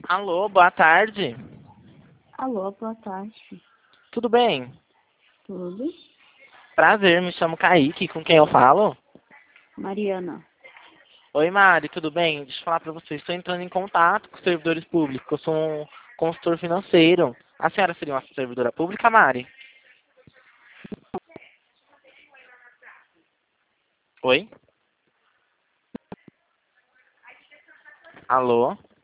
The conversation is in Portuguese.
Alô, boa tarde. Alô, boa tarde. Tudo bem? Tudo? Prazer, me chamo Kaique, com quem eu falo? Mariana. Oi, Mari, tudo bem? Deixa eu falar pra você, estou entrando em contato com os servidores públicos, eu sou um consultor financeiro. A senhora seria uma servidora pública, Mari? Oi? Alô?